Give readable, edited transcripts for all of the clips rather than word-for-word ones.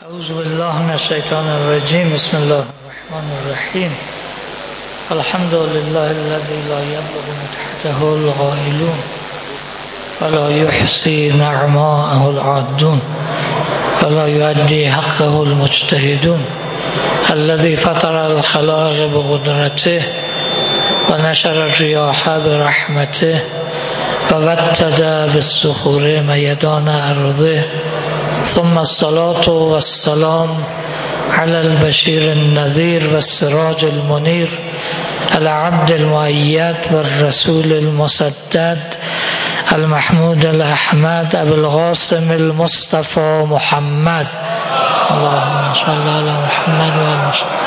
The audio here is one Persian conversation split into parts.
اعوذ بالله من الشیطان الرجیم. بسم الله الرحمن الرحیم. الحمد لله الذي لا يبلغ من تحته الغائلون ولا يحصي نعماءه العادون ولا يؤدي حقه المجتهدون الذي فطر الخلائق بقدرته ونشر الرياح برحمته ووتد بالصخور ميدان أرضه ثم الصلاة والسلام على البشير النذير والسراج المنير العبد المؤيد والرسول المسدد المحمود الأحمد أبي القاسم المصطفى محمد. اللهم صل على محمد وعلى محمد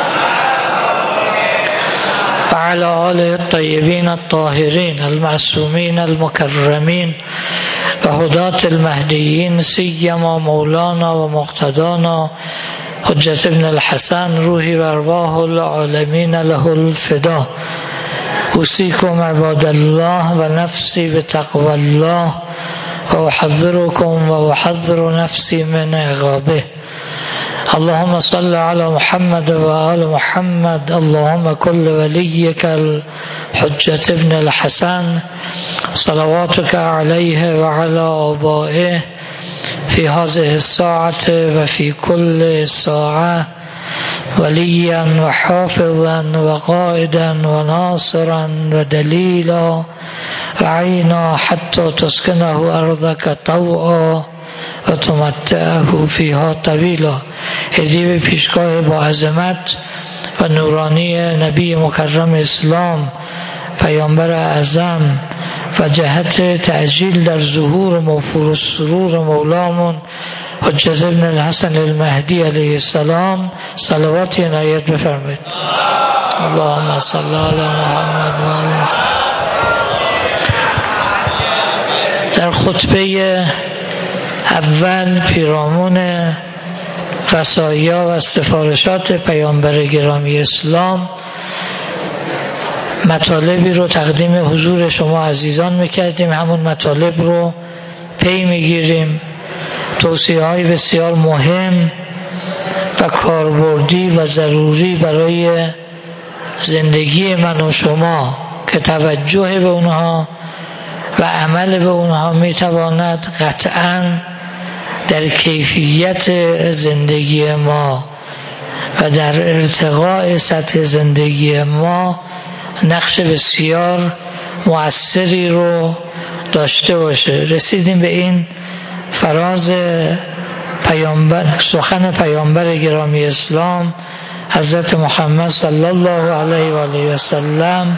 وعلى آله الطيبين الطاهرين المعصومين المكرمين وهداة المهديين سيما مولانا ومقتدانا حجة ابن الحسن روحي وارواح العالمين له الفداء. أوصيكم عباد الله ونفسي بتقوى الله وأحذركم وأحذر نفسي من عقابه. اللهم صل على محمد وآل محمد. اللهم كل وليك الحجة ابن الحسن صلواتك عليه وعلى آبائه في هذه الساعة وفي كل ساعة وليا وحافظا وقائدا وناصرا ودليلا وعينا حتى تسكنه أرضك طوعا و تمتعه فيها طویلا. هدیه به پیشگاه با عظمت و نورانی نبی مکرم اسلام پیامبر اعظم و جهت تعجیل در ظهور موفور السرور مولامون حجت ابن الحسن المهدی علیه السلام صلواتی عنایت بفرمایید. اللهم صل علی محمد و آل محمد. در خطبه اول پیرامون وصایا و سفارشات پیامبر گرامی اسلام مطالبی رو تقدیم حضور شما عزیزان میکردیم. همون مطالب رو پی میگیریم. توصیه های بسیار مهم و کاربردی و ضروری برای زندگی من و شما که توجه به اونها و عمل به اونها میتواند قطعاً در کیفیت زندگی ما و در ارتقاء سطح زندگی ما نقش بسیار مؤثری رو داشته باشه. رسیدیم به این فراز سخن پیامبر گرامی اسلام حضرت محمد صلی الله علیه و آله و سلم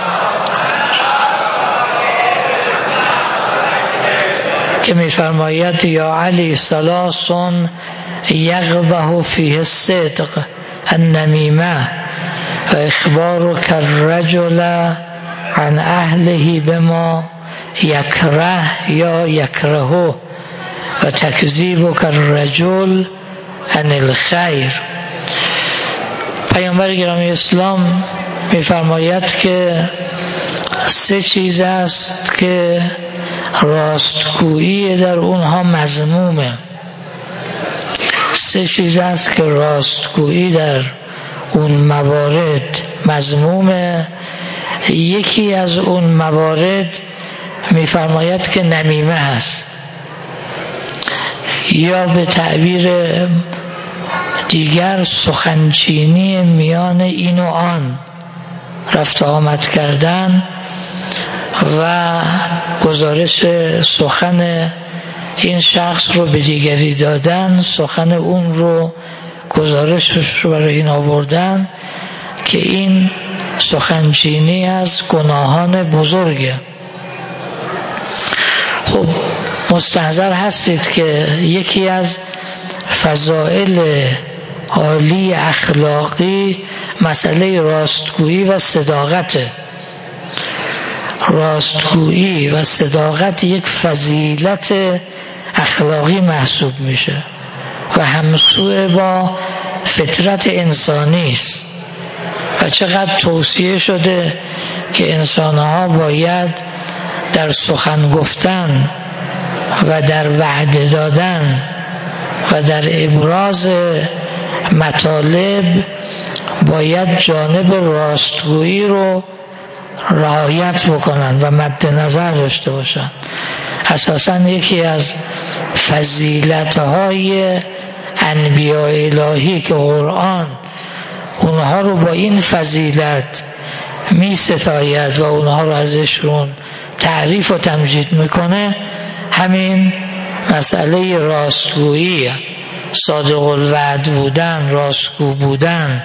که می‌فرماید یا علی ثلاث یغبه فیه الصدق النمیمه و اخبارک الرجل عن اهله بما یکره یا یکرهه و تکذیبک الرجل عن الخیر. پیامبر گرامی اسلام می‌فرماید که سه چیز است که راستگویی در اونها مذمومه. سه چیز است که راستگویی در اون موارد مذمومه. یکی از اون موارد میفرماید که نمیمه هست، یا به تعبیر دیگر سخنچینی میان این و آن، رفت آمد کردن و گزارش سخن این شخص رو به دیگری دادن، سخن اون رو گزارشش رو برای این آوردن که این سخنچینی از گناهان بزرگه. خب مستحضر هستید که یکی از فضائل عالی اخلاقی مسئله راستگویی و صداقته. راستگویی و صداقت یک فضیلت اخلاقی محسوب میشه و همسو با فطرت انسانی است و چقدر توصیه شده که انسانها باید در سخن گفتن و در وعده دادن و و در ابراز مطالب باید جانب راستگویی رو رعایت بکنن و مد نظر داشته باشن. اساساً یکی از فضیلت‌های انبیاء الهی که قرآن اونها رو با این فضیلت می ستاید و اونها رو ازشون تعریف و تمجید میکنه، همین مسئله راستگویی، صادق الوعد بودن، راستگو بودن،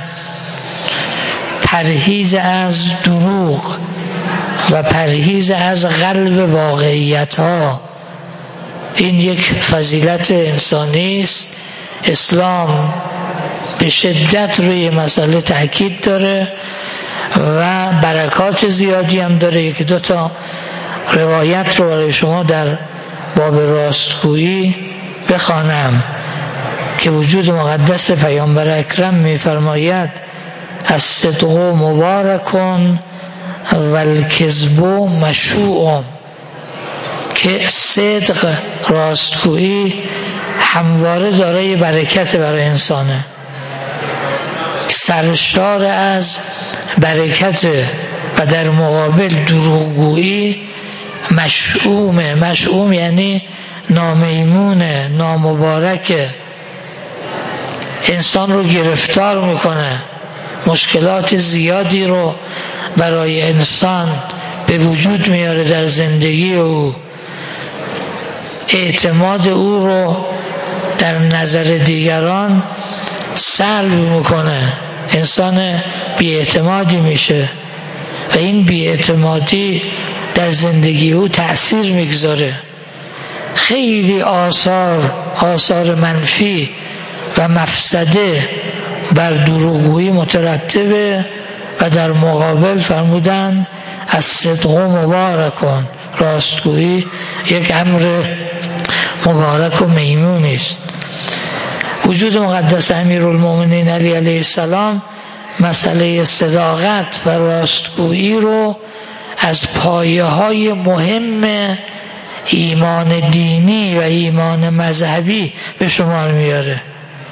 پرهیز از دروغ و پرهیز از قلب واقعیت ها. این یک فضیلت انسانی است. اسلام به شدت روی مسئله تاکید داره و برکات زیادی هم داره. یکی دو تا روایت رو برای شما در باب راستگویی بخوانم که وجود مقدس پیامبر اکرم می‌فرماید الصدق مبارکون و الکذب مشوع، که صدق، راستگویی همواره دارای برکت برای انسانه، سرشار از برکت، و در مقابل دروغگویی مشؤومه. مشؤوم یعنی نامیمونه، نامبارکه، انسان رو گرفتار میکنه، مشکلات زیادی رو برای انسان به وجود میاره در زندگی او، اعتماد او رو در نظر دیگران سلب میکنه، انسان بی‌اعتمادی میشه و این بی‌اعتمادی در زندگی او تأثیر میگذاره. خیلی آثار منفی و مفسده بر دروغگویی مترتبه و در مقابل فرمودن الصدق مبارکون، راستگویی یک امر مبارک و میمونی است. وجود مقدس امیرالمومنین علی علیه السلام مسئله صداقت و راستگویی رو از پایه‌های مهم ایمان دینی و ایمان مذهبی به شمار میاره.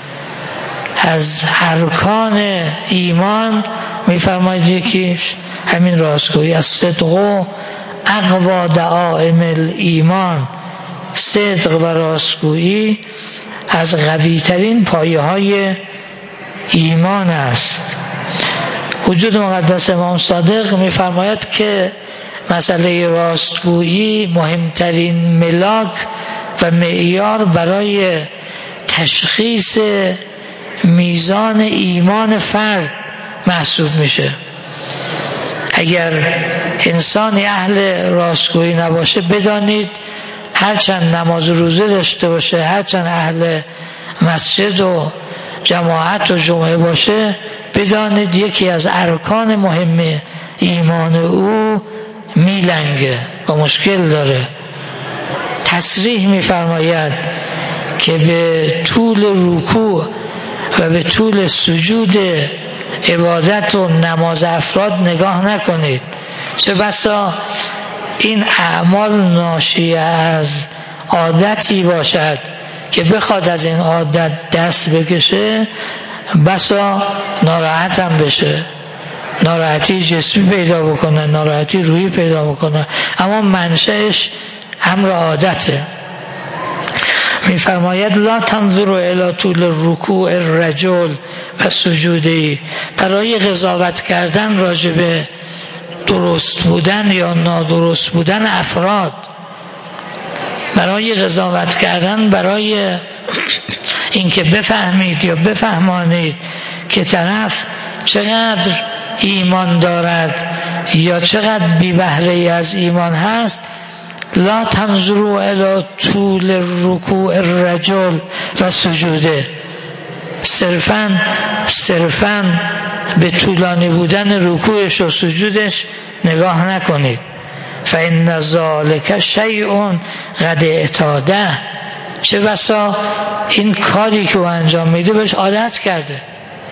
از ارکان ایمان میفرماید یکیش همین راستگویی، از صدق اقوا دعائم الایمان، صدق و راستگویی از قوی ترین پایه های ایمان است. وجود مقدس امام صادق میفرماید که مسئله راستگویی مهمترین ملاک و معیار برای تشخیص میزان ایمان فرد محسوب میشه. اگر انسانی اهل راستگویی نباشه، بدانید هرچند نماز و روزه داشته باشه، هرچند اهل مسجد و جماعت و جمعه باشه، بدانید یکی از ارکان مهم ایمان او میلنگه و مشکل داره. تصریح میفرماید که به طول رکوع و به طول سجود عبادت و نماز افراد نگاه نکنید، چه بسا این اعمال ناشی از عادتی باشد که بخواد از این عادت دست بکشه، بسا ناراحت هم بشه، ناراحتی جسمی پیدا بکنه، ناراحتی روحی پیدا بکنه، اما منشأش امر عادته. میفرماید لا تنظروا الی طول الرکوع الرجل و سجودی، برای قضاوت کردن راجع به درست بودن یا نادرست بودن افراد، برای قضاوت کردن، برای اینکه بفهمید یا بفهمانید که طرف چقدر ایمان دارد یا چقدر بی بهره از ایمان هست، لا تنظروا الی طول الرکوع الرجل و سجوده، صرفاً به طولانی بودن رکوعش و سجودش نگاه نکنید. فإن ذلک شیء قد اعتاده، چه بسا این کاری که او انجام میده بهش عادت کرده.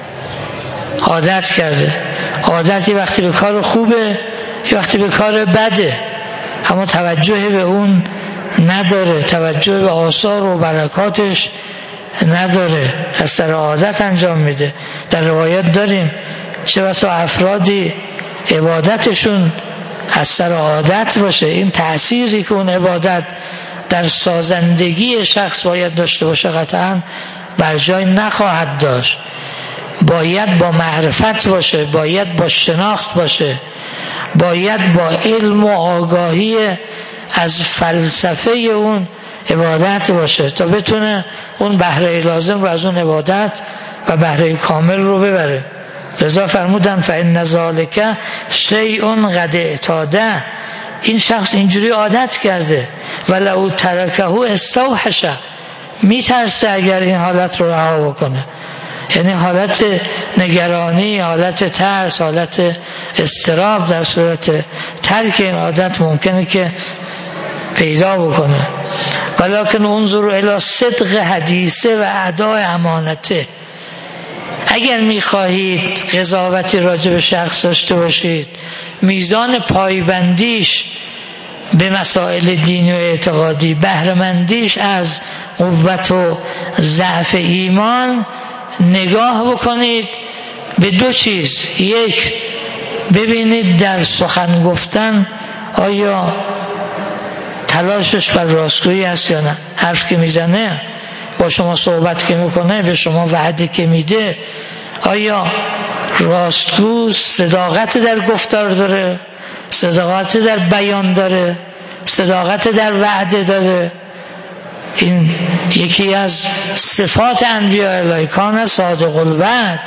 عادتی وقتی به کار خوبه یا وقتی به کار بده، اما توجه به اون نداره، توجه به آثار و برکاتش نداره، از سر عادت انجام میده. در روایت داریم چه بسا افرادی عبادتشون از سر عادت باشه، این تأثیری که اون عبادت در سازندگی شخص باید داشته باشه قطعا بر جای نخواهد داشت. باید با معرفت باشه، باید با شناخت باشه، باید با علم و آگاهی از فلسفه اون عبادت باشه تا بتونه اون بهره لازم رو از اون عبادت و بهره کامل رو ببره. لذا فرمودن فإن ذلک شیء قد اعتاده، این شخص اینجوری عادت کرده، ولو ترکه استوحش، میترسه اگر این حالت رو رها بکنه. یعنی حالت نگرانی، حالت ترس، حالت اضطراب در صورت ترک این عادت ممکنه که پیدا بکنه. ولکن انظروا الی صدق حدیثه و اداء امانته، اگر میخواهید قضاوتی راجع به شخص داشته باشید، میزان پایبندیش به مسائل دینی و اعتقادی، بهره‌مندیش از قوت و ضعف ایمان، نگاه بکنید به دو چیز. یک، ببینید در سخن گفتن آیا تلاشش بر راستگویی هست یا نه. حرف که میزنه، با شما صحبت که میکنه، به شما وعده که میده، آیا راستگو صداقت در گفتار داره، صداقت در بیان داره، صداقت در وعده داره. این یکی از صفات انبیاء الهی، کان صادق الوعد.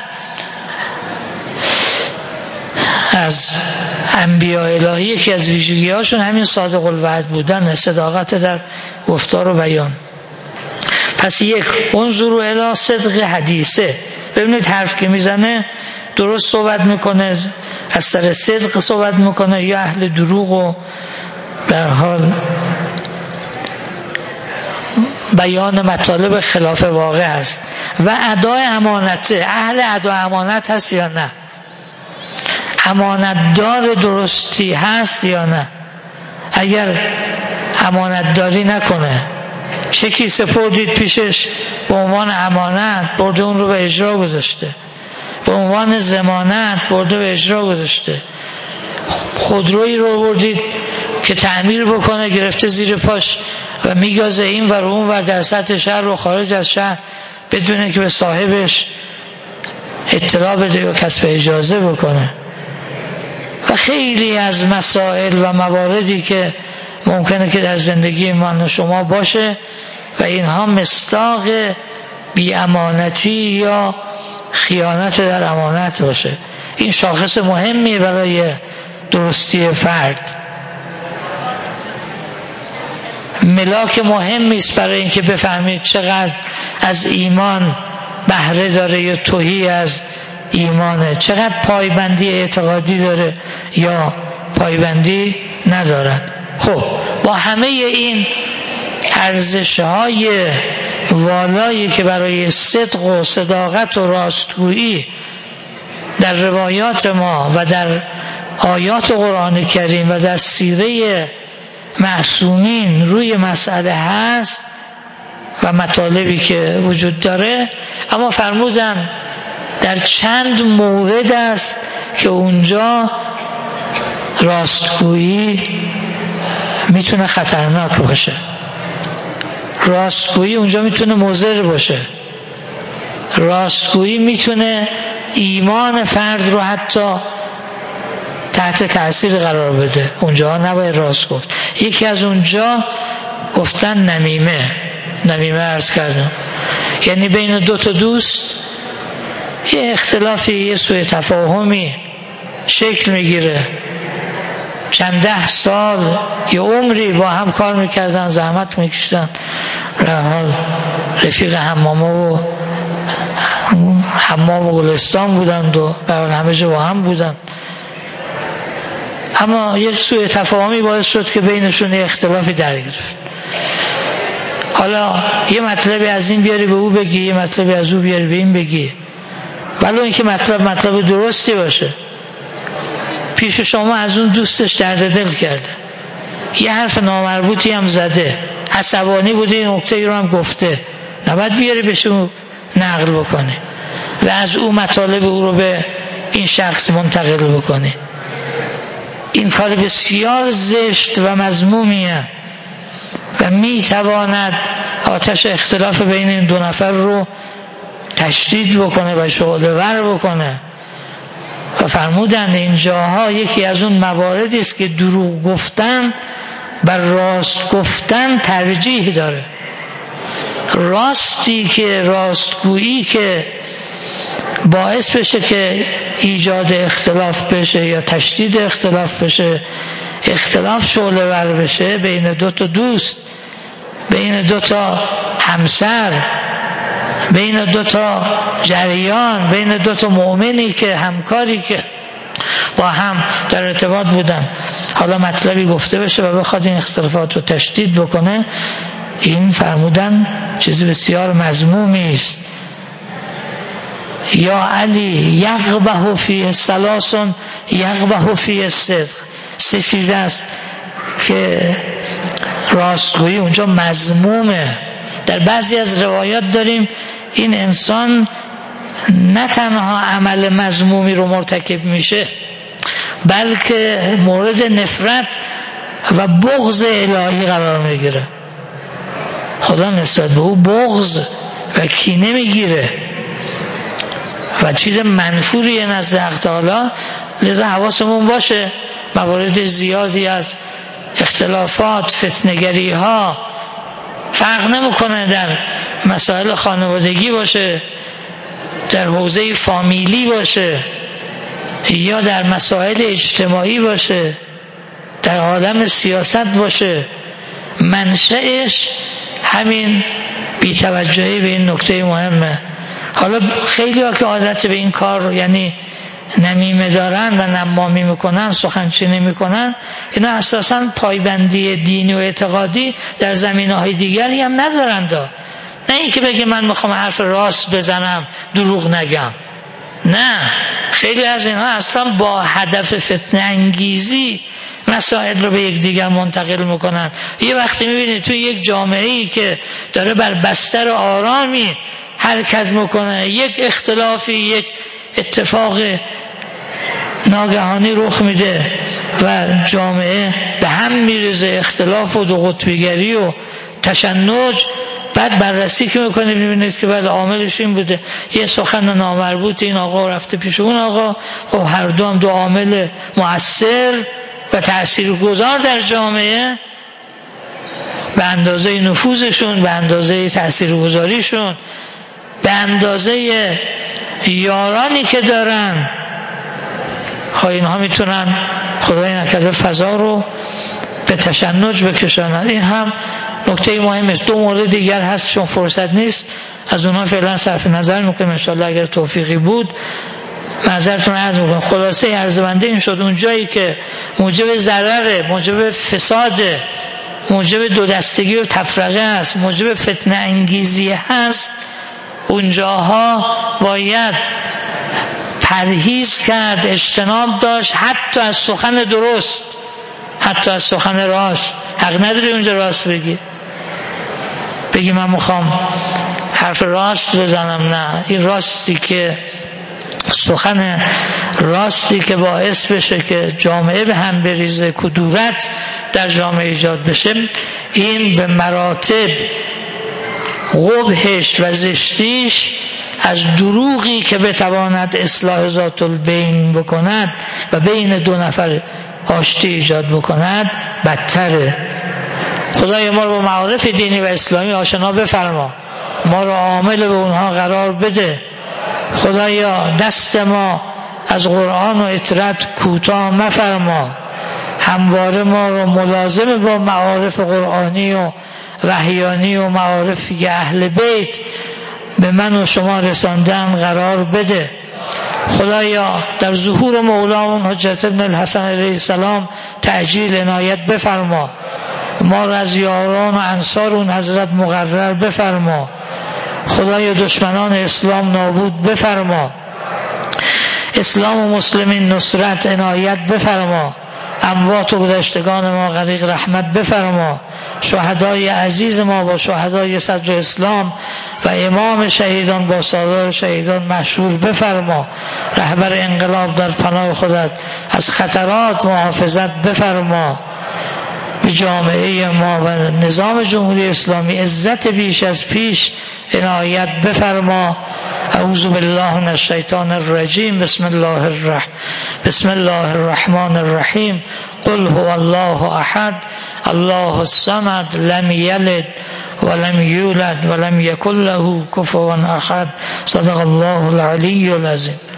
از انبیاء الهی یکی از ویژگی هاشون همین صادق الوعد بودن، صداقت در گفتار و بیان. پس یک، انظروا الی صدق حدیثه، ببینید حرف که میزنه درست صحبت میکنه، از سر صدق صحبت میکنه یا اهل دروغ و در حال بیان مطالب خلاف واقع است. و ادای امانته، اهل ادای امانت هست یا نه، امانتدار درستی هست یا نه. اگر امانتداری نکنه، چکی سپردید پیشش به عنوان امانت، برده اون رو به اجرا گذاشته، به عنوان ضمانت برده به اجرا گذاشته، خودرویی رو بردید که تعمیر بکنه، گرفته زیر پاش و میگازه این ور اون ور در سطح شهر و خارج از شهر بدونه که به صاحبش اطلاع بده و کسب اجازه بکنه. و خیلی از مسائل و مواردی که ممکنه که در زندگی من و شما باشه و اینها مصداق بی‌امانتی یا خیانت در امانت باشه. این شاخص مهمی برای درستی فرد، ملاک مهمی است برای اینکه بفهمید چقدر از ایمان بهره داره یا تهی از ایمانه، چقدر پایبندی اعتقادی داره یا پایبندی ندارد. خب با همه این ارزش‌های والایی که برای صدق و صداقت و راستگویی در روایات ما و در آیات قرآن کریم و در سیره معصومین روی مسئله هست و مطالبی که وجود داره، اما فرمودن در چند مورد است که اونجا راستگویی میتونه خطرناک باشه، راستگویی اونجا میتونه مضر باشه، راستگویی میتونه ایمان فرد رو حتی تحت تأثیر قرار بده. اونجا نباید راست گفت. یکی از اونجا گفتن نمیمه عرض کردم، یعنی بین دو تا دوست یه اختلافی، یه سوء تفاهمی شکل میگیره، چند 10 سال یه عمری با هم کار میکردن، زحمت میکشتن، حال رفیق حمام و گلستان بودند و همه جا با هم بودند، اما یه سوء تفاهمی باعث شد که بینشون یه اختلافی در گرفت. حالا یه مطلبی از این بیاری به او بگی، یه مطلبی از او بیاری به این بگی، ولو اینکه مطلب درستی باشه، پیش شما از اون دوستش درد دل کرده، یه حرف نامربوطی هم زده، عصبانی بوده، این نکته رو هم گفته، نباید بیاری بشه نقل بکنه و از او مطالب او رو به این شخص منتقل بکنه. این کار بسیار زشت و مذمومیه و میتواند آتش اختلاف بین این دو نفر رو تشدید بکنه و شعله ور بکنه. و فرمودند اینجاها یکی از اون مواردی است که دروغ گفتن بر راست گفتن ترجیح داره. راستگویی که باعث بشه که ایجاد اختلاف بشه یا تشدید اختلاف بشه، اختلاف شعله ور بشه بین دو تا دوست، بین دو تا همسر، بین دو تا جریان، بین دو تا مؤمنی که همکاری که با هم در ارتباط بودن، حالا مطلبی گفته بشه و بخواد این اختلافات رو تشدید بکنه، این فرمودن چیز بسیار مذمومی است. یا علی یغبه فی ثلاث یغبه فی صدق. سه چیز است که راستگویی اونجا مذمومه. در بعضی از روایات داریم این انسان نه تنها عمل مذمومی رو مرتکب میشه بلکه مورد نفرت و بغض الهی قرار میگیره. خدا نسبت به او بغض و کینه میگیره و چیز منفوری نزد حق تعالی. لذا حواسمون باشه موارد زیادی از اختلافات، فتنه‌گری ها، فرق نمیکنه در مسائل خانوادگی باشه، در حوزه فامیلی باشه یا در مسائل اجتماعی باشه، در عالم سیاست باشه، منشأش همین بی‌توجهی به این نکته مهمه. حالا خیلی ها که عادت به این کار یعنی نمیمه دارن و نمامی میکنن، سخنچینی میکنن، اینا اساساً پایبندی دینی و اعتقادی در زمینه‌های دیگری هم ندارند. نه اینکه بگه من میخوام حرف راست بزنم دروغ نگم، نه، خیلی از اینها اصلا با هدف فتنه انگیزی مسائل رو به یک دیگر منتقل میکنن. یه وقتی میبینید توی یک جامعه‌ای که داره بر بستر آرامی حرکت میکنه، یک اختلافی، یک اتفاق ناگهانی رخ میده و جامعه به هم میرزه، اختلاف و دو قطبیگری و تشنج، بعد بررسی که میکنید میبینید که بله عاملش این بوده، یه سخن نامربوط این آقا رفته پیش اون آقا، خب هر دو هم دو عامل مؤثر و تاثیرگذار در جامعه به اندازه نفوذشون، به اندازه تاثیرگذاریشون، به اندازه یارانی که دارن. خب اینها میتونن خدای نکرده فضا رو به تشنج بکشانن. این هم نکته مهم است. دو مورد دیگر هست چون فرصت نیست از اونها فعلا صرف نظر میکنم، انشاءالله اگر توفیقی بود معذرتون عرض میکنم. خلاصه عرض بنده این شد اون جایی که موجب ضرر، موجب فساد، موجب دو دستگی و تفرقه است، موجب فتنه انگیزی هست، اونجاها باید پرهیز کرد، اجتناب داشت، حتی از سخن درست، حتی از سخن راست. حق نداری اونجا راست بگی من میخوام حرف راست بزنم، نه، این راستی که سخن راستی که باعث بشه که جامعه به هم بریزه، کدورت در جامعه ایجاد بشه، این به مراتب قبحش و زشتیش از دروغی که بتواند اصلاح ذات البین بکند و بین دو نفر آشتی ایجاد بکند بدتره. خدای ما رو با معارف دینی و اسلامی آشنا بفرما، ما رو عامل به اونها قرار بده. خدایا دست ما از قرآن و اطرت کوتاه مفرما، همواره ما رو ملازم با معارف قرآنی و وحیانی و معارفی که اهل بیت به من و شما رساندن قرار بده. خدایا در ظهور مولامون حجت ابن الحسن علیه السلام تعجیل عنایت بفرما، ما را از یاران و انصار اون حضرت مقرر بفرما. خدایا دشمنان اسلام نابود بفرما، اسلام و مسلمین نصرت عنایت بفرما، اموات و گذشتگان ما غریق رحمت بفرما، شهدای عزیز ما با شهدای صدر اسلام و امام شهیدان با سالار شهیدان مشهور بفرما. رهبر انقلاب در پناه خودت از خطرات محافظت بفرما. به جامعه ما و نظام جمهوری اسلامی عزت بیش از پیش عنایت بفرما. اعوذ بالله من الشیطان الرجیم. بسم الله الرحمن الرحیم. قل هو الله احد الله الصمد لم یلد ولم یولد ولم یکن له کفوا احد. صدق الله العلی العظیم.